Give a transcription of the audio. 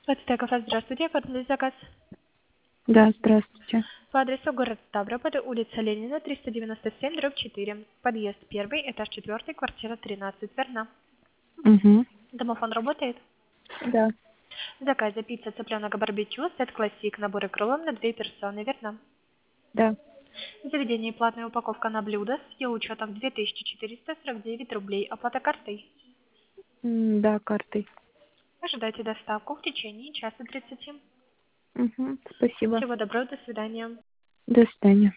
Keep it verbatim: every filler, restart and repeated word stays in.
Подстая кафе, здравствуйте, оформили заказ. Да, здравствуйте. По адресу город Ставрополь, улица Ленина, триста девяносто семь, дробь четыре. Подъезд первый, этаж четвертый, квартира тринадцать, верно? Угу. Домофон работает? Да. В заказе пицца, цыпленок, барбекю, сет классик, наборы крылом на две персоны, верно? Да. В заведении платная упаковка на блюдо с ее учетом две тысячи четыреста сорок девять рублей. Оплата картой. М, Да, картой. Ожидайте доставку в течение часа тридцати. Угу. Спасибо. Всего доброго, до свидания. До свидания.